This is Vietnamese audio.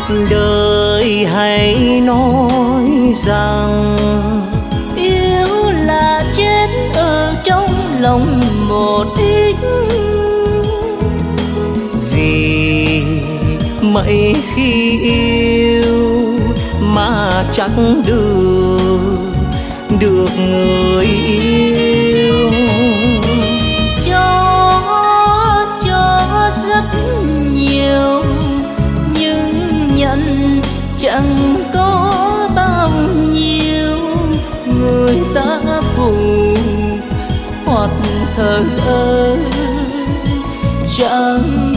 Đời hãy nói rằng yêu là chết ở trong lòng một ít, vì mấy khi yêu mà chắc được người yêu. Cho rất nhiều nhưng nhận chẳng có bao nhiêu. Người ta phụ hoặc thờ ơ chẳng